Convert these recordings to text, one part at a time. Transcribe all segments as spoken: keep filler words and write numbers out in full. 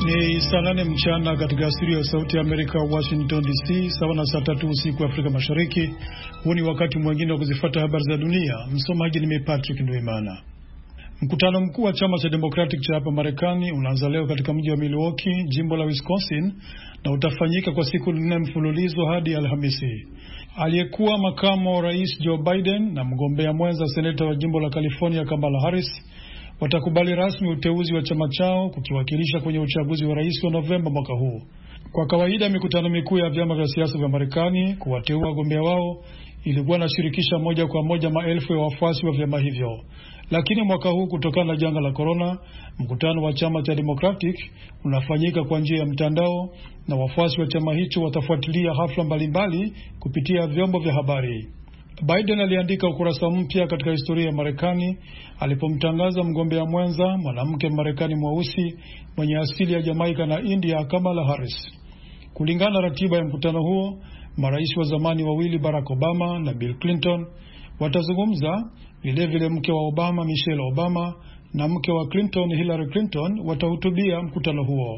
Ni saa nane mchana katika studio ya Sauti ya Amerika, Washington D C, sawa na saa tatu usiku Afrika Mashariki. Huu ni wakati mwingine wa kuzifuata habari za dunia. Msomaji ni mimi Patrick Nduimana. Mkutano mkuu wa chama cha Democratic cha hapa Marekani unaanza leo katika mji wa Milwaukee, jimbo la Wisconsin, na utafanyika kwa siku nne mfululizo hadi Alhamisi. Aliyekuwa makamu wa rais Joe Biden na mgombea mwenza seneta wa jimbo la California Kamala Harris watakubali rasmi uteuzi wa chama chao kukiwakilisha kwenye uchaguzi wa rais wa Novemba mwaka huu. Kwa kawaida mikutano mikuu ya vyama vya siasa vya Marekani kuwateua wagombea wao ilikuwa inashirikisha moja kwa moja maelfu ya wafuasi wa vyama hivyo. Lakini mwaka huu kutokana na janga la corona, mkutano wa chama cha Democratic unafanyika kwa njia ya mtandao na wafuasi wa chama hicho watafuatilia hafla mbalimbali kupitia vyombo vya habari. Biden aliandika ukurasa mpya katika historia ya Marekani alipomtangaza mgombea mwenza mwanamke Marekani mweusi mwenye asili ya Jamaica na India, Kamala Harris. Kulingana na ratiba ya mkutano huo, marais wa zamani wawili Barack Obama na Bill Clinton watazungumza, vile vile mke wa Obama Michelle Obama na mke wa Clinton Hillary Clinton watahutubia mkutano huo.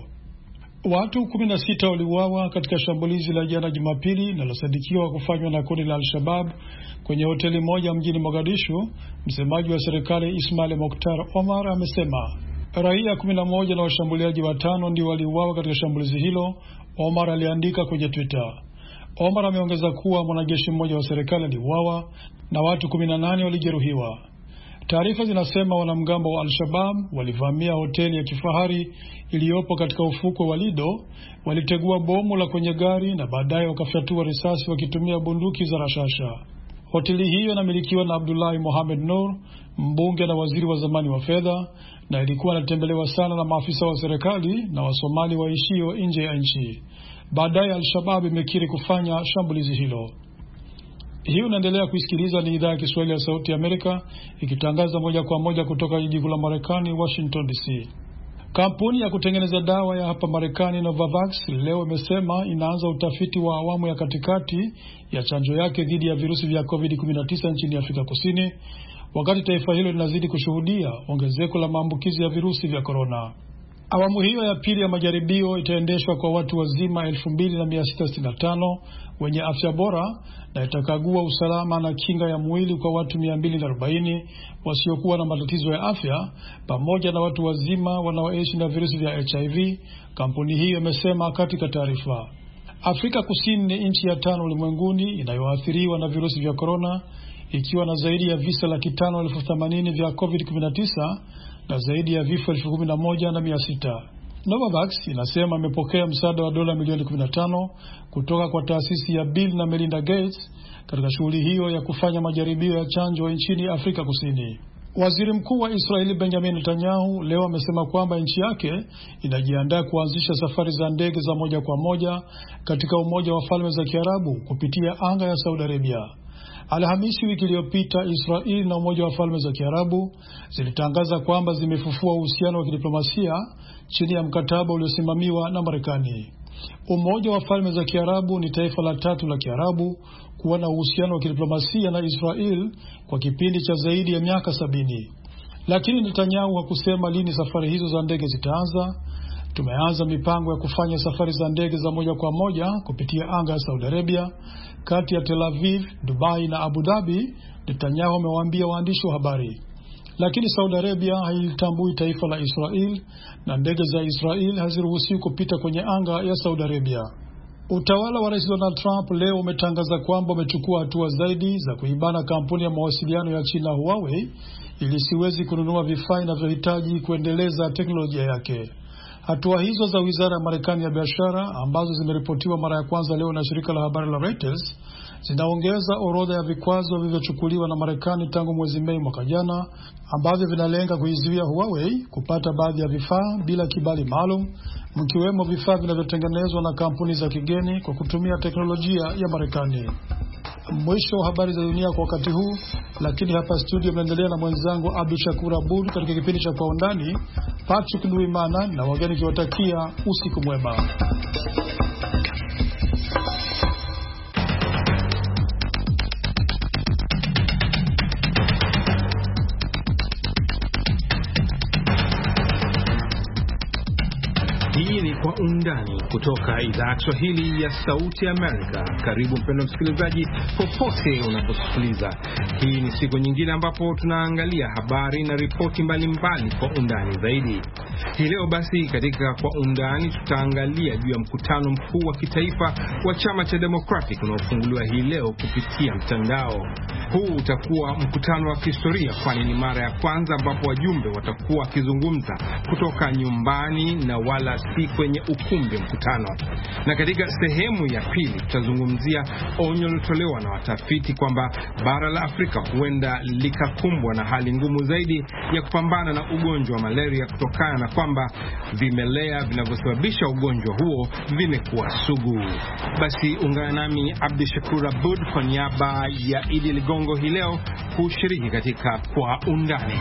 Watu kumi na sita waliuawa katika shambulizi la jana Jumapili linalosadikiwa kufanywa na kundi la Al-Shabaab kwenye hoteli moja mjini Mogadishu. Msemaji wa serikali Ismail Mokhtar Omar amesema raia kumi na moja na washambuliaji watano ndio waliuawa katika shambulizi hilo, Omar aliandika kwenye Twitter. Omar ameongeza kuwa mwanajeshi mmoja wa serikali aliuawa na watu kumi na nane walijeruhiwa. Taarifa zinasema wanamgambo wa Al-Shabaab walivamia hoteli ya kifahari iliyopo katika ufukwe wa Lido, walitegua bomu la kwenye gari na baadaye wakafyatua risasi wakitumia bunduki za rashasha. Hoteli hiyo inamilikiwa na Abdullahi Mohamed Nur, mbunge na waziri wa zamani wa fedha, na ilikuwa inatembelewa sana na maafisa wa serikali na Wasomali waishio nje ya nchi. Baadaye Al-Shabaab imekiri kufanya shambulizi hilo. Hii unaendelea kuisikiliza, ni idhaa ya Kiswahili ya Sauti ya Amerika ikitangaza moja kwa moja kutoka jiji kuu la Marekani, Washington D C. Kampuni ya kutengeneza dawa ya hapa Marekani Novavax leo imesema inaanza utafiti wa awamu ya katikati ya chanjo yake dhidi ya virusi vya covid kumi na tisa nchini Afrika Kusini, wakati taifa hilo linazidi kushuhudia ongezeko la maambukizi ya virusi vya corona. Awamu hiyo ya pili ya majaribio itaendeshwa kwa watu wazima elfu mbili na mia sita sitini na tano wenye afya bora na itakagua usalama na kinga ya mwili kwa watu mia mbili na arobaini wasiokuwa na matatizo ya afya pamoja na watu wazima wanaoishi na virusi vya H I V, kampuni hiyo imesema katika taarifa. Afrika Kusini ni nchi ya tano ulimwenguni inayoathiriwa na virusi vya corona, ikiwa na zaidi ya visa laki tano elfu themanini vya covid kumi na tisa na zaidi ya vifo elfu kumi na moja na mia sita. Novavax inasema imepokea msaada wa dola milioni kumi na tano kutoka kwa taasisi ya Bill na Melinda Gates katika shughuli hiyo ya kufanya majaribio ya chanjo nchini Afrika Kusini. Waziri Mkuu wa Israeli Benjamin Netanyahu leo amesema kwamba nchi yake inajiandaa kuanzisha safari za ndege za moja kwa moja katika Umoja wa Falme za Kiarabu kupitia anga ya Saudi Arabia. Alhamisi wiki iliyopita, Israeli na Umoja wa Falme za Kiarabu zilitangaza kwamba zimefufua uhusiano wa kidiplomasia chini ya mkataba uliosimamiwa na Marekani. Umoja wa Falme za Kiarabu ni taifa la tatu la Kiarabu kuwa na uhusiano wa kidiplomasia na Israeli kwa kipindi cha zaidi ya miaka sabini. Lakini Netanyahu hakusema lini safari hizo za ndege zitaanza. Tumeanza mipango ya kufanya safari za ndege za moja kwa moja kupitia anga ya Saudi Arabia kati ya Tel Aviv, Dubai na Abu Dhabi, Netanyahu amewaambia waandishi wa habari. Lakini Saudi Arabia hailitambui taifa la Israel na ndege za Israel haziruhusiwi kupita kwenye anga ya Saudi Arabia. Utawala wa Rais Donald Trump leo umetangaza kwamba umechukua hatua zaidi za kuibana kampuni ya mawasiliano ya China Huawei ili siwezi kununua vifaa inavyohitaji kuendeleza teknolojia yake. Hatua hizo za Wizara ya Marekani ya Biashara ambazo zimeripotiwa mara ya kwanza leo na shirika la habari la Reuters zinaongeza orodha ya vikwazo vilivyochukuliwa na Marekani tangu mwezi Mei mwaka jana, ambavyo vinalenga kuizuia Huawei kupata baadhi ya vifaa bila kibali maalum, mkiwemo vifaa vinavyotengenezwa na kampuni za kigeni kwa kutumia teknolojia ya Marekani. Mwisho wa habari za dunia kwa wakati huu, lakini hapa studio mnaendelea na mwenzangu Abdul Shakur Abud katika kipindi cha Kwa Undani. Patrick Nduimana na wageni kiwatakia usiku mwema. Hii ni Kwa Undani kutoka idhaa ya Kiswahili ya Sauti ya Amerika. Karibu mpendwa msikilizaji popote unaposikiliza. Hii ni siku nyingine ambapo tunaangalia habari na ripoti mbalimbali kwa undani zaidi. Hii leo basi katika Kwa Undani tutaangalia juu ya mkutano mkuu wa kitaifa wa chama cha Democratic unaofunguliwa hii leo kupitia mtandao. Huu utakuwa mkutano wa kihistoria kwani ni mara ya kwanza ambapo wajumbe watakuwa wakizungumza kutoka nyumbani na wala si kwenye ukumbi mkutano. Na katika sehemu ya pili tutazungumzia onyo lilotolewa na watafiti kwamba bara la Afrika huenda likakumbwa na hali ngumu zaidi ya kupambana na ugonjwa wa malaria kutokana na kwamba vimelea vinavyosababisha ugonjwa huo vimekuwa sugu. Basi ungana nami Abdishakur Abud kwa niaba ya Idi Ligongo hii leo kushiriki katika Kwa Undani.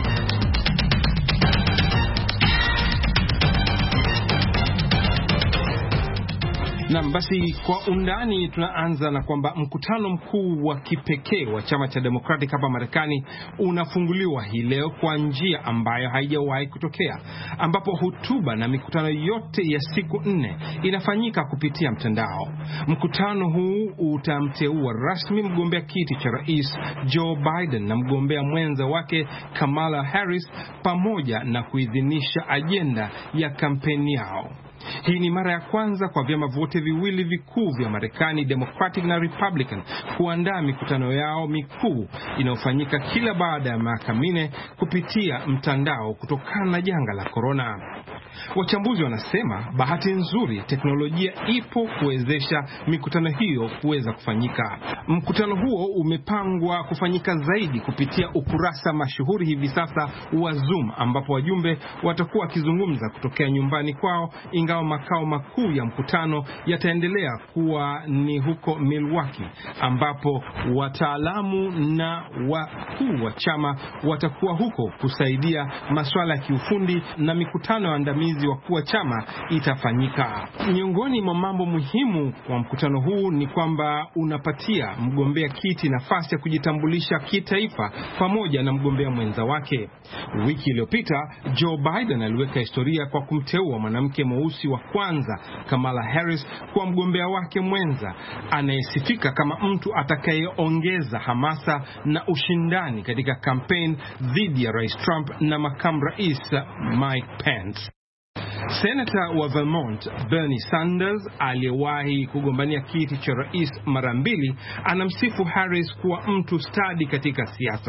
Na basi Kwa Undani tunaanza na kwamba mkutano mkuu wa kipekee wa chama cha Democratic hapa Marekani unafunguliwa hii leo kwa njia ambayo haijawahi kutokea, ambapo hotuba na mikutano yote ya siku nne inafanyika kupitia mtandao. Mkutano huu utamteua rasmi mgombea kiti cha rais Joe Biden na mgombea mwenza wake Kamala Harris pamoja na kuidhinisha ajenda ya kampeni yao. Hii ni mara ya kwanza kwa vyama vyote viwili vikuu vya Marekani, Democratic na Republican, kuandaa mikutano yao mikuu inayofanyika kila baada ya miaka minne kupitia mtandao kutokana na janga la corona. Wachambuzi wanasema bahati nzuri teknolojia ipo kuwezesha mikutano hiyo kuweza kufanyika. Mkutano huo umepangwa kufanyika zaidi kupitia ukurasa mashuhuri hivi sasa wa Zoom, ambapo wajumbe watakuwa wakizungumza kutokea nyumbani kwao, ingawa makao makuu ya mkutano yataendelea kuwa ni huko Milwaukee, ambapo wataalamu na wakuu wa chama watakuwa huko kusaidia masuala ya kiufundi na mikutano ya andamizi wakuu wa chama itafanyika. Miongoni mwa mambo muhimu kwa mkutano huu ni kwamba unapatia mgombea kiti nafasi ya kujitambulisha kitaifa pamoja na mgombea mwenza wake. Wiki iliyopita Joe Biden aliweka historia kwa kumteua mwanamke mweusi wa kwanza Kamala Harris kwa mgombea wake mwenza, anayesifika kama mtu atakayeongeza hamasa na ushindani katika kampeni dhidi ya Rais Trump na makamu rais Mike Pence. Senata wa Vermont Bernie Sanders aliyewahi kugombania kiti cha rais mara mbili anamsifu Harris kuwa mtu stadi katika siasa.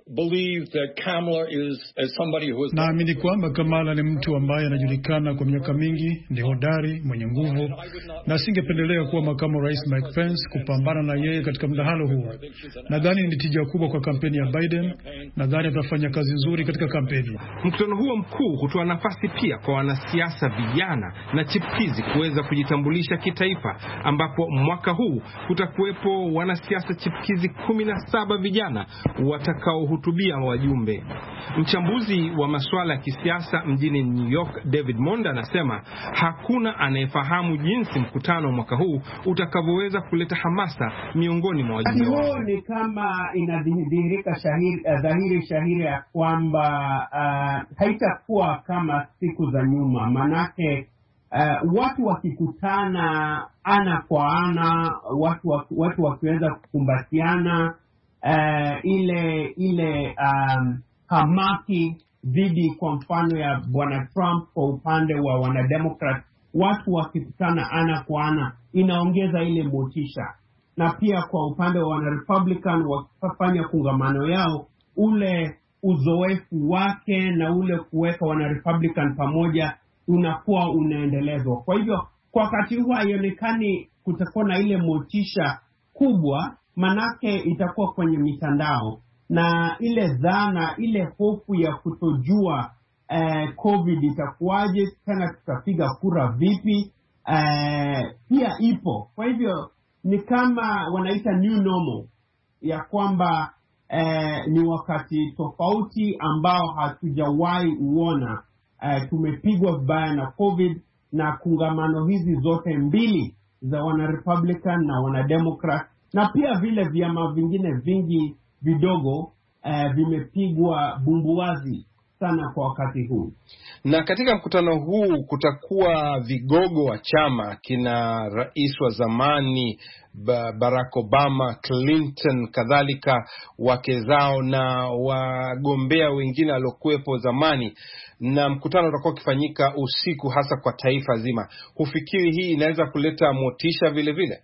Naamini kwamba Kamala ni mtu ambaye anajulikana kwa miaka mingi, ni hodari, mwenye nguvu, na singependelea kuwa makamu rais Mike Pence kupambana na yeye katika mdahalo huo. Nadhani ni tija kubwa kwa kampeni ya Biden. Nadhani atafanya kazi nzuri katika kampeni. Mkutano huo mkuu hutoa nafasi pia kwa wanasiasa vijana na chipukizi kuweza kujitambulisha kitaifa, ambapo mwaka huu kutakuwepo wanasiasa chipukizi kumi na saba vijana watakaohutubia wajumbe. Mchambuzi wa masuala ya kisiasa mjini New York David Monda anasema hakuna anayefahamu jinsi mkutano mwaka huu utakavyoweza kuleta hamasa miongoni mwa wajumbe. Huo ni kama inadhihirika shahiri, dhahiri shahiri ya kwamba uh, haitakuwa kama siku za nyuma. Manake uh, watu wakikutana ana kwa ana, watu watu wakiweza kukumbatiana, uh, ile ile um, hamaki dhidi kwa mfano ya bwana Trump kwa upande wa wanademokrat, watu wakikutana ana kwa ana inaongeza ile motisha. Na pia kwa upande wa wanarepublican wakifanya kongamano yao, ule uzoefu wake na ule kuweka wanarepublican pamoja unakuwa unaendelezwa. Kwa hivyo kwa wakati huu haionekani kutakuwa na ile motisha kubwa, manake itakuwa kwenye mitandao, na ile dhana, ile hofu ya kutojua eh, COVID itakuwaje, tena tutapiga kura vipi, eh, pia ipo. Kwa hivyo ni kama wanaita new normal, ya kwamba eh, ni wakati tofauti ambao hatujawahi uona. Eh, tumepigwa vibaya na COVID, na kongamano hizi zote mbili za wana Republican na wana Democrat, na pia vile vyama vingine vingi vidogo eh, vimepigwa bumbuwazi sana kwa wakati huu. Na katika mkutano huu kutakuwa vigogo wa chama, kina rais wa zamani Barack Obama, Clinton, kadhalika wake zao na wagombea wengine waliokuwepo zamani, na mkutano utakuwa ukifanyika usiku hasa kwa taifa zima. Hufikiri hii inaweza kuleta motisha vile vile?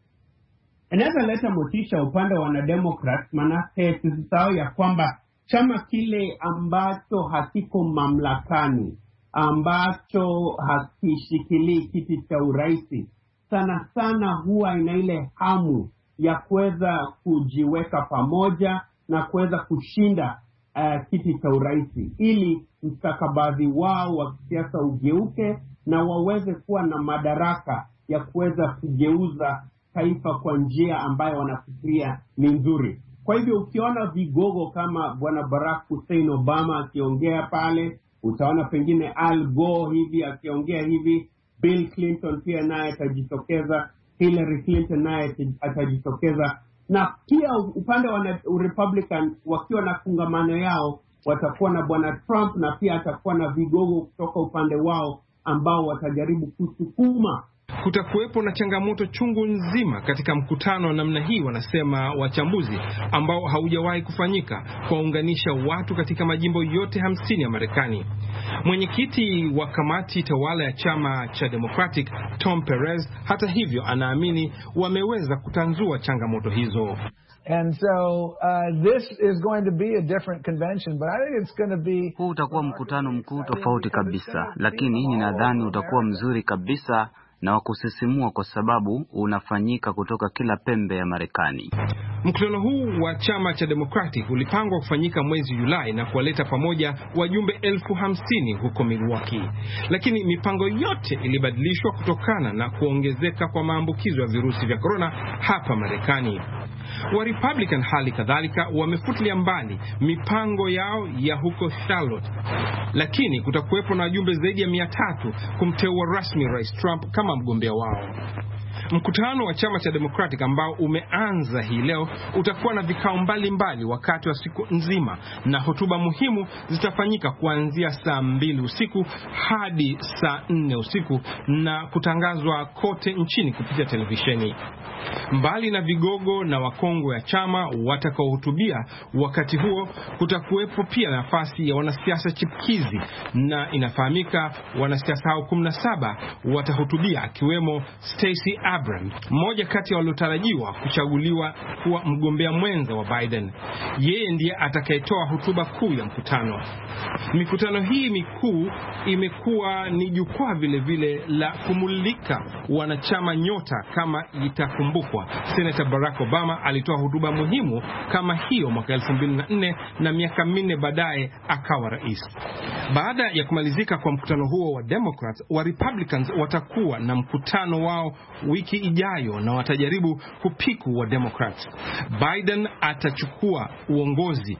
Inaweza leta motisha upande wa wanademokrat, manake tusisahau ya kwamba chama kile ambacho hakiko mamlakani, ambacho hakishikilii kiti cha uraisi, sana sana huwa ina ile hamu ya kuweza kujiweka pamoja na kuweza kushinda uh, kiti cha uraisi, ili mstakabadhi wao wa kisiasa ugeuke na waweze kuwa na madaraka ya kuweza kugeuza taifa kwa njia ambayo wanafikiria ni nzuri. Kwa hivyo ukiona vigogo kama bwana Barack Hussein Obama akiongea pale, utaona pengine Al Gore hivi akiongea hivi, Bill Clinton pia naye atajitokeza, Hillary Clinton naye atajitokeza, na pia upande wa Republican wakiwa na fungamano yao watakuwa na bwana Trump, na pia atakuwa na vigogo kutoka upande wao ambao watajaribu kusukuma. Kutakuwepo na changamoto chungu nzima katika mkutano wa namna hii, wanasema wachambuzi, ambao haujawahi kufanyika, kuwaunganisha watu katika majimbo yote hamsini ya Marekani. Mwenyekiti wa kamati tawala ya chama cha Democratic, Tom Perez, hata hivyo anaamini wameweza kutanzua changamoto hizo. And so uh, this is going to be a different convention, but I think it's going to be... Huu utakuwa mkutano mkuu tofauti kabisa, lakini ninadhani utakuwa mzuri kabisa na wa kusisimua kwa sababu unafanyika kutoka kila pembe ya Marekani. Mkutano huu wa chama cha Democratic ulipangwa kufanyika mwezi Julai na kuwaleta pamoja wajumbe elfu hamsini huko Milwaukee. Lakini mipango yote ilibadilishwa kutokana na kuongezeka kwa maambukizo ya virusi vya corona hapa Marekani. Wa Republican hali kadhalika wamefutilia mbali mipango yao ya huko Charlotte, lakini kutakuwepo na wajumbe zaidi ya mia tatu kumteua rasmi Rais Trump kama mgombea wao. Mkutano wa chama cha Democratic ambao umeanza hii leo utakuwa na vikao mbalimbali wakati wa siku nzima, na hotuba muhimu zitafanyika kuanzia saa mbili usiku hadi saa nne usiku na kutangazwa kote nchini kupitia televisheni. Mbali na vigogo na wakongwe ya chama watakaohutubia wakati huo, kutakuwepo pia nafasi ya wanasiasa chipukizi, na inafahamika wanasiasa hao kumi na saba watahutubia, akiwemo Stacey Abrams, mmoja kati ya waliotarajiwa kuchaguliwa kuwa mgombea mwenza wa Biden. Yeye ndiye atakayetoa hotuba kuu ya mkutano. Mikutano hii mikuu imekuwa ni jukwaa vile vile la kumulika wanachama nyota. Kama itakumbukwa, Senator Barack Obama alitoa hotuba muhimu kama hiyo mwaka elfu mbili na nne na miaka minne baadaye akawa rais. Baada ya kumalizika kwa mkutano huo wa Democrats, wa Republicans watakuwa na mkutano wao wiki ijayo na watajaribu kupiku wa Democrats. Biden atachukua uongozi.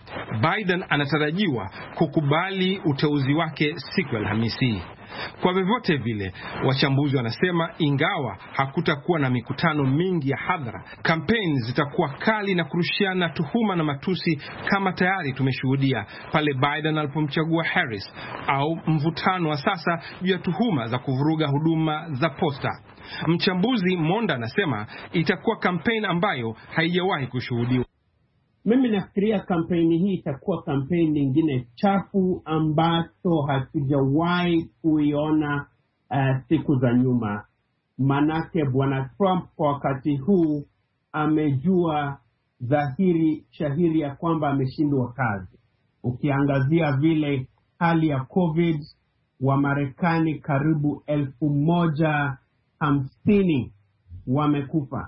Biden anatarajiwa kukubali uteuzi wake siku ya Alhamisi. Kwa vyovyote vile, wachambuzi wanasema ingawa hakutakuwa na mikutano mingi ya hadhara, kampeni zitakuwa kali na kurushiana tuhuma na matusi kama tayari tumeshuhudia pale Biden alipomchagua Harris, au mvutano wa sasa juu ya tuhuma za kuvuruga huduma za posta. Mchambuzi Monda anasema itakuwa kampeni ambayo haijawahi kushuhudiwa. Mimi nafikiria kampeni hii itakuwa kampeni nyingine chafu ambacho hatujawahi kuiona uh, siku za nyuma. Manake bwana Trump kwa wakati huu amejua dhahiri shahiri ya kwamba ameshindwa kazi. Ukiangazia vile hali ya COVID, wa Marekani karibu elfu moja hamsini wamekufa.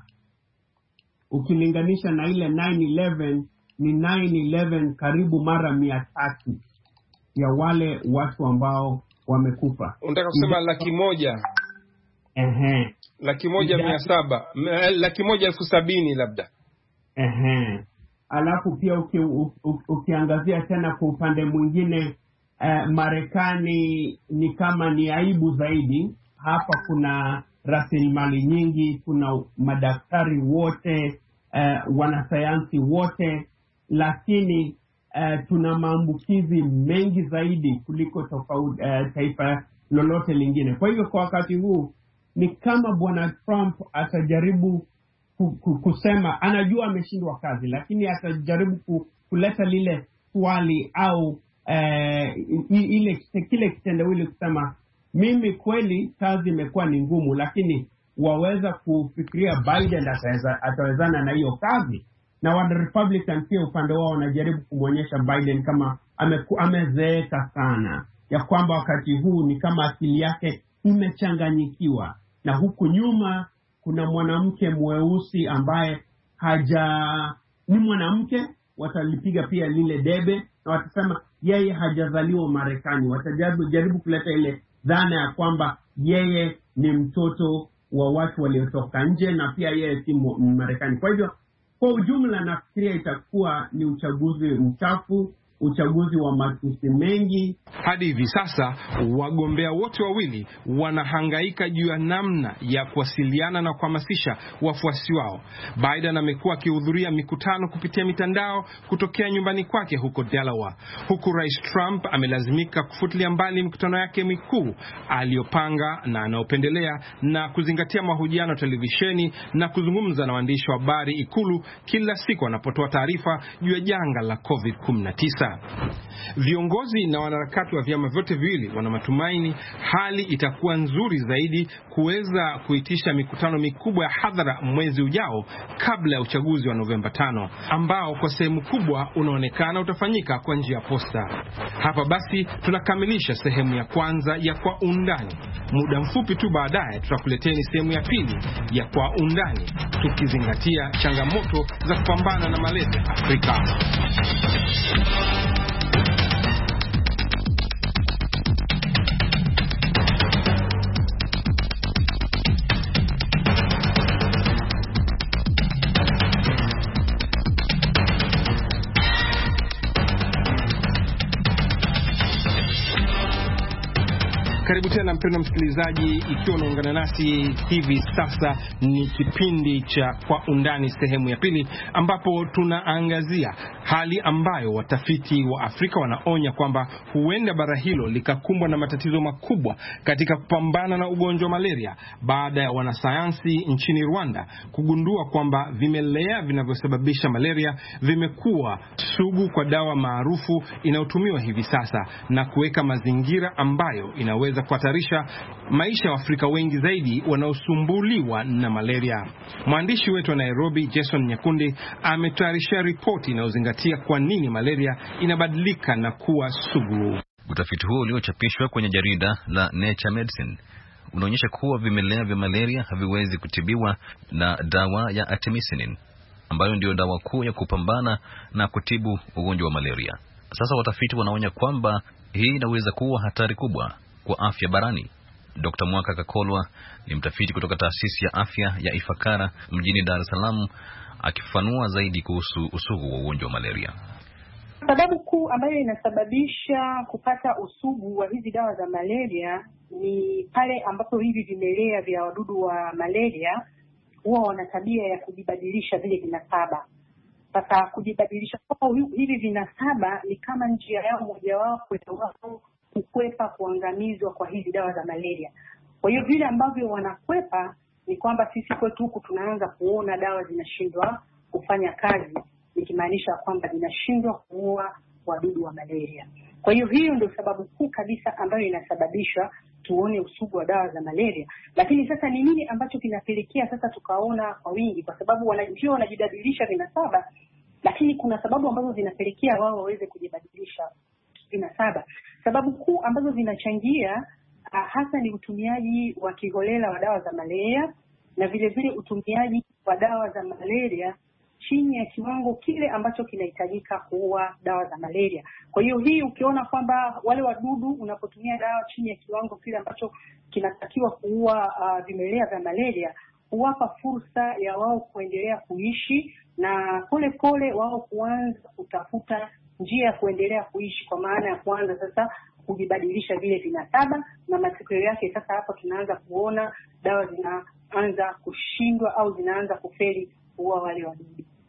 Ukilinganisha na ile nine eleven, ni nine eleven karibu mara mia tatu ya wale watu ambao wamekufa. Unataka kusema laki moja? Ehe. Laki moja mia saba, laki moja elfu sabini labda. Ehe. Alafu pia uki, u, u, ukiangazia tena kwa upande mwingine, eh, Marekani ni kama ni aibu zaidi. Hapa kuna rasilimali nyingi, kuna madaktari wote, uh, wanasayansi wote, lakini uh, tuna maambukizi mengi zaidi kuliko tofauti uh, taifa lolote lingine. Kwa hivyo kwa wakati huu ni kama bwana Trump atajaribu kusema anajua ameshindwa kazi, lakini atajaribu kuleta lile swali au eh, ile kile kitendawili kusema mimi kweli kazi imekuwa ni ngumu, lakini waweza kufikiria Biden ataweza atawezana na hiyo kazi. Na wa Republican pia upande wao wanajaribu kumwonyesha Biden kama ameku, amezeeka sana, ya kwamba wakati huu ni kama akili yake imechanganyikiwa, na huku nyuma kuna mwanamke mweusi ambaye haja ni mwanamke, watalipiga pia lile debe na watasema yeye hajazaliwa Marekani. Watajaribu jaribu kuleta ile dhana ya kwamba yeye ni mtoto wa watu waliotoka nje na pia yeye si Marekani. Kwa hivyo kwa ujumla nafikiria itakuwa ni uchaguzi mchafu, uchaguzi wa matusi mengi. Hadi hivi sasa wagombea wote wawili wanahangaika juu ya namna ya kuwasiliana na kuhamasisha wafuasi wao. Biden amekuwa akihudhuria mikutano kupitia mitandao kutokea nyumbani kwake huko Delaware, huku Rais Trump amelazimika kufutilia mbali mikutano yake mikuu aliyopanga na anaopendelea na kuzingatia mahojiano televisheni na kuzungumza na waandishi wa habari Ikulu kila siku anapotoa taarifa juu ya janga la covid kumi na tisa. Viongozi na wanaharakati wa vyama vyote viwili wana matumaini hali itakuwa nzuri zaidi kuweza kuitisha mikutano mikubwa ya hadhara mwezi ujao kabla ya uchaguzi wa Novemba tano, ambao kwa sehemu kubwa unaonekana utafanyika kwa njia ya posta. Hapa basi tunakamilisha sehemu ya kwanza ya Kwa Undani. Muda mfupi tu baadaye tutakuleteni sehemu ya pili ya Kwa Undani, tukizingatia changamoto za kupambana na malaria Afrika. Karibu tena mpendwa msikilizaji, ikiwa unaungana nasi hivi sasa ni kipindi cha Kwa Undani sehemu ya pili, ambapo tunaangazia hali ambayo watafiti wa Afrika wanaonya kwamba huenda bara hilo likakumbwa na matatizo makubwa katika kupambana na ugonjwa wa malaria baada ya wanasayansi nchini Rwanda kugundua kwamba vimelea vinavyosababisha malaria vimekuwa sugu kwa dawa maarufu inayotumiwa hivi sasa na kuweka mazingira ambayo inaweza kuhatarisha maisha ya Afrika wengi zaidi wanaosumbuliwa na malaria. Mwandishi wetu wa Nairobi Jason Nyakundi ametayarisha ripoti inayozingatia kwa nini malaria inabadilika na kuwa sugu. Utafiti huo uliochapishwa kwenye jarida la Nature Medicine unaonyesha kuwa vimelea vya malaria haviwezi kutibiwa na dawa ya artemisinin, ambayo ndio dawa kuu ya kupambana na kutibu ugonjwa wa malaria. Sasa watafiti wanaonya kwamba hii inaweza kuwa hatari kubwa kwa afya barani. Dokta Mwaka Kakolwa ni mtafiti kutoka taasisi ya afya ya Ifakara mjini Dar es Salaam, akifafanua zaidi kuhusu usugu wa ugonjwa wa malaria. Sababu kuu ambayo inasababisha kupata usugu wa hizi dawa za malaria ni pale ambapo hivi vimelea vya wadudu wa malaria huwa wana tabia ya kujibadilisha vile vinasaba. Sasa kujibadilisha kwa hivi vinasaba ni kama njia yao mojawapo ya wao kukwepa kuangamizwa kwa hizi dawa za malaria. Kwa hiyo vile ambavyo wanakwepa ni kwamba sisi kwetu huku tunaanza kuona dawa zinashindwa kufanya kazi, ikimaanisha kwamba zinashindwa kuua wadudu wa malaria. Kwa hiyo hiyo ndio sababu kuu kabisa ambayo inasababisha tuone usugu wa dawa za malaria. Lakini sasa ni nini ambacho kinapelekea sasa tukaona kwa wingi? Kwa sababu wanajua wanajibadilisha vinasaba, lakini kuna sababu ambazo zinapelekea wao waweze kujibadilisha vinasaba. Sababu kuu ambazo zinachangia uh, hasa ni utumiaji wa kiholela wa dawa za malaria na vile vile utumiaji wa dawa za malaria chini ya kiwango kile ambacho kinahitajika kuua dawa za malaria. Kwa hiyo hii ukiona kwamba wale wadudu unapotumia dawa chini ya kiwango kile ambacho kinatakiwa kuua uh, vimelea vya malaria, huwapa fursa ya wao kuendelea kuishi na pole pole wao kuanza kutafuta njia ya kuendelea kuishi, kwa maana ya kuanza sasa kujibadilisha vile vinasaba, na matokeo yake sasa hapa tunaanza kuona dawa zinaanza kushindwa au zinaanza kufeli kuua wale wadudu.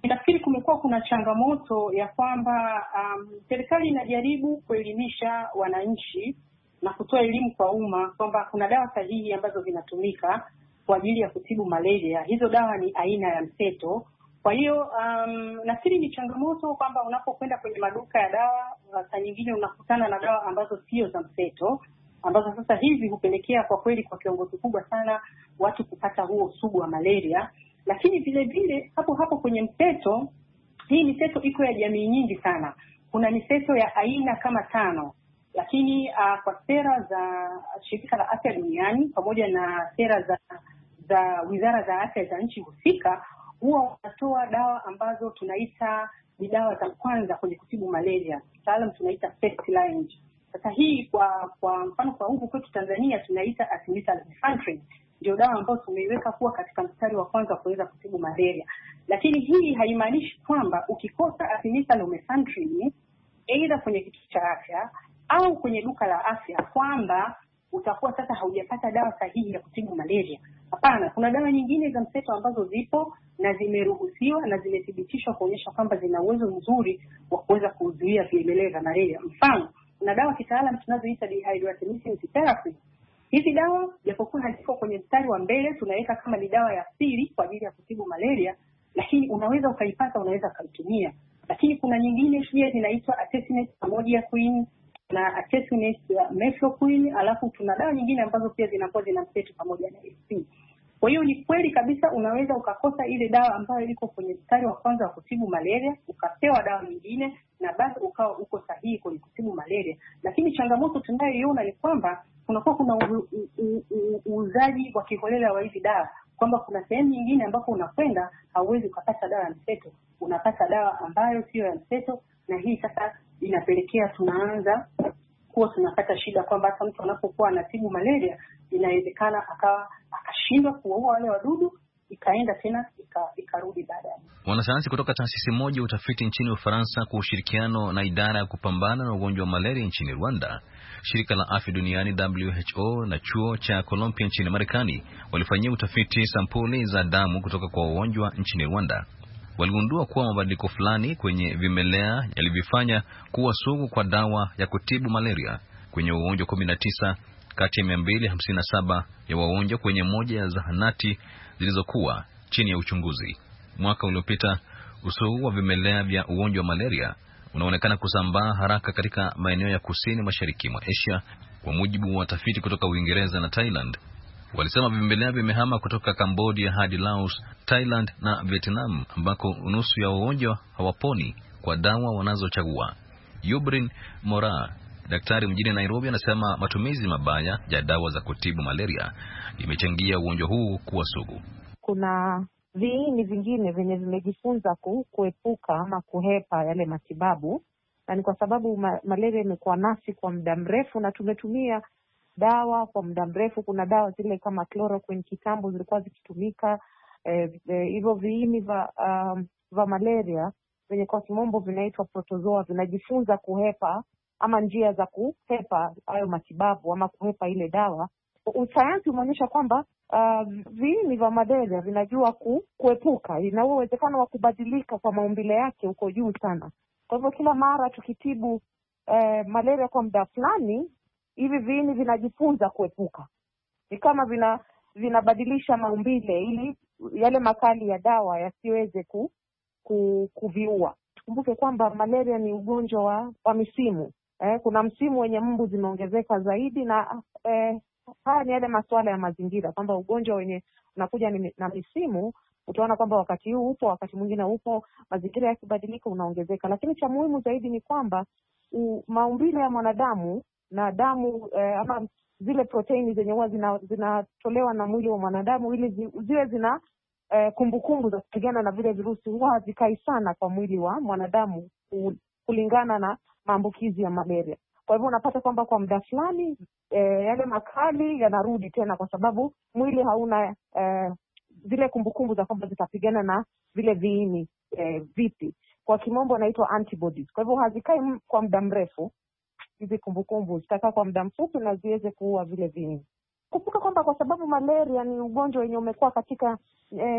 Nafikiri kumekuwa kuna changamoto ya kwamba um, serikali inajaribu kuelimisha wananchi na kutoa elimu kwa umma kwamba kuna dawa sahihi ambazo zinatumika kwa ajili ya kutibu malaria. Hizo dawa ni aina ya mseto. Kwa hiyo um, nafikiri ni changamoto kwamba unapokwenda kwenye maduka ya dawa, saa nyingine unakutana na dawa ambazo sio za mseto, ambazo sasa hivi hupelekea kwa kweli kwa kiwango kikubwa sana watu kupata huo sugu wa malaria. Lakini vile vile hapo hapo kwenye mseto, hii mseto iko ya jamii nyingi sana. Kuna miseto ya aina kama tano. Lakini uh, kwa sera za Shirika la Afya Duniani pamoja na sera za za Wizara za Afya za nchi husika, huwa wanatoa dawa ambazo tunaita ni dawa za kwanza kwenye kutibu malaria. Mtaalamu tunaita first line. Sasa hii kwa kwa mfano kwa huku kwetu Tanzania tunaita artemether-lumefantrine. Ndio dawa ambayo tumeiweka kuwa katika mstari wa kwanza kuweza kutibu malaria. Lakini hii haimaanishi kwamba ukikosa artemether-lumefantrine aidha kwenye kituo cha afya au kwenye duka la afya kwamba utakuwa sasa haujapata dawa sahihi ya kutibu malaria. Hapana, kuna dawa nyingine za mseto ambazo zipo na zimeruhusiwa na zimethibitishwa kuonyesha kwamba zina uwezo mzuri wa kuweza kuzuia vimelea vya malaria. Mfano, kuna dawa kitaalamu tunazoita dihydroartemisinin therapy. Hizi dawa japokuwa haziko kwenye mstari wa mbele, tunaweka kama ni dawa ya pili kwa ajili ya kutibu malaria, lakini unaweza ukaipata, unaweza ukaitumia. Lakini kuna nyingine pia zinaitwa artesunate-amodiaquine na artesunate-mefloquine, alafu tuna dawa nyingine ambazo pia zinakuwa zina mseto pamoja na S P. Kwa hiyo ni kweli kabisa unaweza ukakosa ile dawa ambayo iko kwenye mstari wa kwanza wa kutibu malaria, ukapewa dawa nyingine na basi ukawa uko sahihi kwenye kutibu malaria. Lakini changamoto tunayoiona ni kwamba kunakuwa kuna uuzaji wa kiholela wa hizi dawa, kwamba kuna sehemu nyingine ambapo unakwenda hauwezi ukapata dawa ya mseto, unapata dawa ambayo sio ya mseto, na hii sasa inapelekea tunaanza kuwa tunapata shida kwamba hata mtu anapokuwa anatibu malaria inawezekana akawa akashindwa kuua wale wadudu, ikaenda tena ikarudi baadaye. Wanasayansi kutoka taasisi moja utafiti nchini Ufaransa kwa ushirikiano na idara ya kupambana na ugonjwa wa malaria nchini Rwanda, Shirika la Afya Duniani W H O na chuo cha Columbia nchini Marekani walifanyia utafiti sampuli za damu kutoka kwa wagonjwa nchini Rwanda. Waligundua kuwa mabadiliko fulani kwenye vimelea yalivifanya kuwa sugu kwa dawa ya kutibu malaria kwenye wagonjwa kumi na tisa kati ya mia mbili hamsini na saba ya wagonjwa kwenye moja ya zahanati zilizokuwa chini ya uchunguzi. Mwaka uliopita, usugu wa vimelea vya ugonjwa wa malaria unaonekana kusambaa haraka katika maeneo ya kusini mashariki mwa Asia, kwa mujibu wa watafiti kutoka Uingereza na Thailand. Walisema vimelea vimehama kutoka Cambodia hadi Laos, Thailand na Vietnam, ambako nusu ya wagonjwa hawaponi kwa dawa wanazochagua. Yubrin Mora, daktari mjini Nairobi, anasema matumizi mabaya ya dawa za kutibu malaria imechangia ugonjwa huu kuwa sugu. Kuna viini vingine venye vimejifunza ku, kuepuka ama kuhepa yale matibabu, na ni kwa sababu ma, malaria imekuwa nasi kwa muda mrefu na tumetumia dawa kwa muda mrefu. Kuna dawa zile kama chloroquine kitambo zilikuwa zikitumika, hivyo eh, eh, viini va, um, va malaria venye kwa kimombo vinaitwa protozoa vinajifunza kuhepa ama njia za kuhepa hayo matibabu ama kuhepa ile dawa. Usayansi umeonyesha kwamba uh, viini vya malaria vinajua ku, kuepuka, ina uwezekano wa kubadilika kwa maumbile yake uko juu sana. Kwa hivyo kila mara tukitibu eh, malaria kwa muda fulani, hivi viini vinajifunza kuepuka. Ni kama vina vinabadilisha maumbile ili yale makali ya dawa yasiweze ku, ku, kuviua. Tukumbuke kwamba malaria ni ugonjwa wa, wa misimu. Eh, kuna msimu wenye mbu zimeongezeka zaidi, na eh, haya ni yale masuala ya mazingira, kwamba ugonjwa wenye unakuja na misimu, utaona kwamba wakati huu upo, wakati mwingine upo, mazingira yakibadilika unaongezeka. Lakini cha muhimu zaidi ni kwamba maumbile ya mwanadamu na damu eh, ama zile proteini zenye huwa zinatolewa zina na mwili wa mwanadamu ili zi, ziwe zina eh, kumbukumbu za kupigana na vile virusi, huwa hazikai sana kwa mwili wa mwanadamu kulingana na maambukizi ya malaria. Kwa hivyo unapata kwamba kwa muda fulani eh, yale makali yanarudi tena, kwa sababu mwili hauna eh, zile kumbukumbu za kwamba zitapigana na vile viini eh, vipi. Kwa kimombo naitwa antibodies. Kwa hivyo hazikai kwa muda mrefu, hizi kumbukumbu zitakaa kwa muda mfupi na ziweze kuua vile viini. Kumbuka kwamba kwa sababu malaria ni ugonjwa wenye umekuwa katika eh,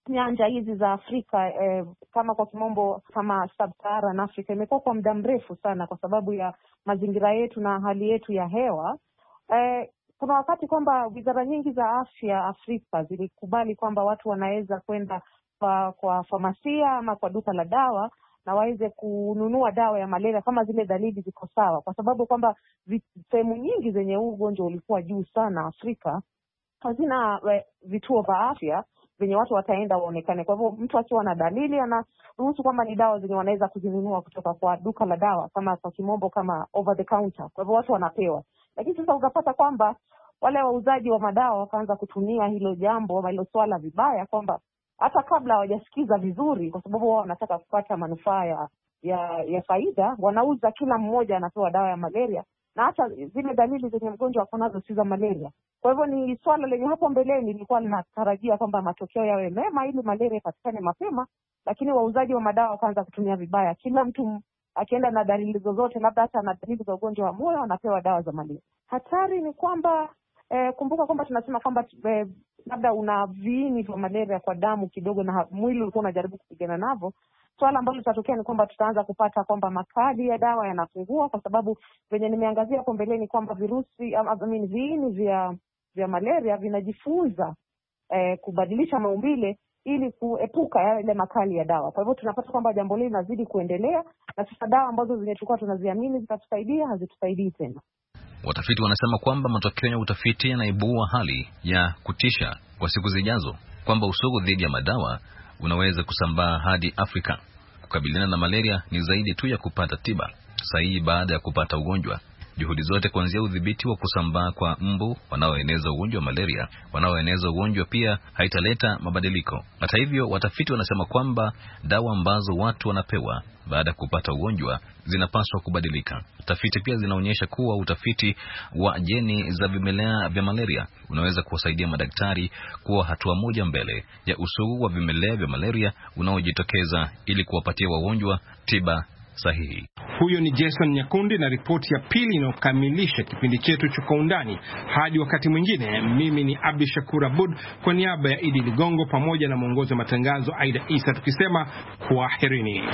nyanja hizi za Afrika eh, kama kwa kimombo kama Sub-Saharan Africa imekuwa kwa muda mrefu sana kwa sababu ya mazingira yetu na hali yetu ya hewa. Eh, kuna wakati kwamba wizara nyingi za afya Afrika zilikubali kwamba watu wanaweza kwenda kwa, kwa famasia ama kwa duka la dawa na waweze kununua dawa ya malaria kama zile dalili ziko sawa, kwa sababu kwamba sehemu nyingi zenye huu ugonjwa ulikuwa juu sana Afrika hazina vituo vya afya venye watu wataenda waonekane. Kwa hivyo mtu akiwa na dalili anaruhusu kwamba ni dawa zenye wanaweza kuzinunua kutoka kwa duka la dawa kama kwa kimombo kama over the counter. Kwa hivyo watu wanapewa. Lakini sasa ukapata kwamba wale wauzaji wa madawa wakaanza kutumia hilo jambo ama hilo swala vibaya, kwamba hata kabla hawajasikiza vizuri, kwa sababu wao wanataka kupata manufaa ya, ya ya faida, wanauza kila mmoja anapewa dawa ya malaria na hata zile dalili zenye mgonjwa ako nazo si za malaria. Kwa hivyo ni swala lenye hapo mbeleni nilikuwa ninatarajia kwamba matokeo yawe mema ili malaria ipatikane mapema, lakini wauzaji wa madawa wakaanza kutumia vibaya. Kila mtu akienda na dalili zozote, labda hata na dalili za ugonjwa wa moyo, anapewa dawa za malaria. Hatari ni kwamba eh, kumbuka kwamba tunasema kwamba eh, labda una viini vya malaria kwa damu kidogo na mwili ulikuwa unajaribu kupigana navyo. Swala ambalo litatokea ni kwamba tutaanza kupata kwamba makali ya dawa yanapungua, kwa sababu venye nimeangazia hapo mbeleni kwamba virusi I mean viini vya vya malaria vinajifunza eh, kubadilisha maumbile ili kuepuka yale makali ya dawa. Kwa hivyo tunapata kwamba jambo hili linazidi kuendelea, na sasa dawa ambazo zilikuwa tunaziamini zitatusaidia hazitusaidii tena. Watafiti wanasema kwamba matokeo ya utafiti yanaibua hali ya kutisha kwa siku zijazo, kwamba usugu dhidi ya madawa unaweza kusambaa hadi Afrika. Kukabiliana na malaria ni zaidi tu ya kupata tiba sahihi baada ya kupata ugonjwa. Juhudi zote kuanzia udhibiti wa kusambaa kwa mbu wanaoeneza ugonjwa wa malaria, wanaoeneza ugonjwa pia haitaleta mabadiliko. Hata hivyo, watafiti wanasema kwamba dawa ambazo watu wanapewa baada ya kupata ugonjwa zinapaswa kubadilika. Tafiti pia zinaonyesha kuwa utafiti wa jeni za vimelea vya malaria unaweza kuwasaidia madaktari kuwa hatua moja mbele ya usugu wa vimelea vya malaria unaojitokeza ili kuwapatia wagonjwa tiba sahihi. Huyo ni Jason Nyakundi na ripoti ya pili inayokamilisha kipindi chetu cha Kwa Undani. Hadi wakati mwingine, mimi ni Abdi Shakur Abud kwa niaba ya Idi Ligongo pamoja na mwongozi wa matangazo Aida Isa, tukisema kwaherini.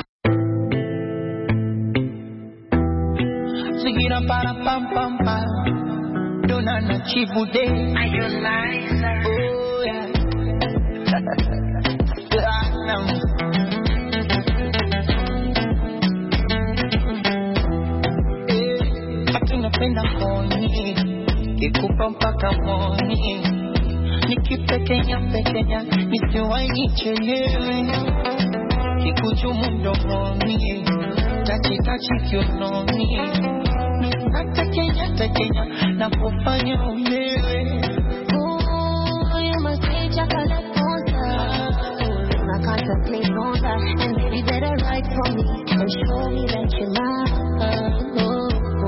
Sigira para pam pam pam Dona na chibude Ayolaiza Oh yeah Napenda moni Kikupa mpaka moni Nikipekenya pekenya Nisiwai nichelewe Kikuchumu mdomoni Tachi tachi kiononi Natekenya tekenya Napofanya umewe Oh, you must say chocolate monster I contemplate on that And baby better write for me And show me that you love oh.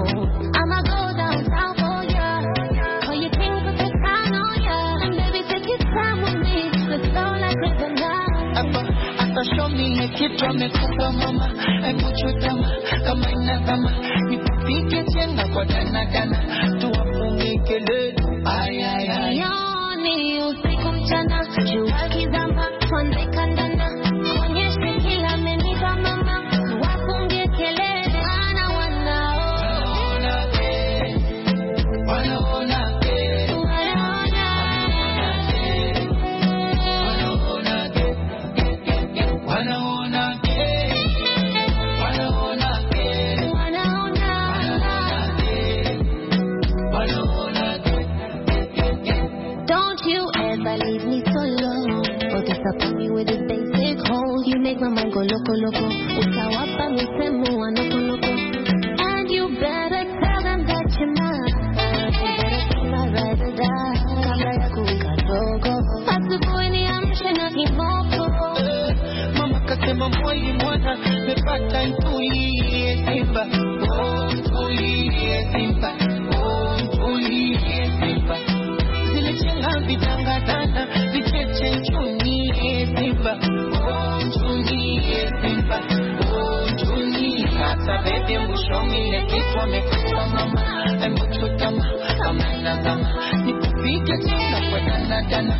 Show me kitu amekupa mama, hebu chutama kama inazama, nipige tena kwa dana dana, tuwafunge kelele, ay ay ay. Yoni usiku mchana, jua kizama, kwanza kandana, onyeshe kila amenipa mama, tuwafunge kelele, wana wanao, wanaona ke, wanaona ke, wanaona, wanaona ke. Wanaona ke, wanaona ke, wanaona ke. Don't you ever leave me so low or disappoint me with this basic hole. You make my mind go loco loco. Utawapa misemo wanoko loco. And you better tell them that you're mine. You better be my ride or die. Kabla ya kuwika dogo. Asubuhi niamshe na kimoko. Kasema mwali mwana mepata ntulie simba oh ntulie simba oh ntulie simba zile chenga vitangatana vicheche nchunie simba oh nchunie simba oh nchunie hata bebe mshomile kitu amekupa mama embuchutama kama inazama nikupige tena kwa dana dana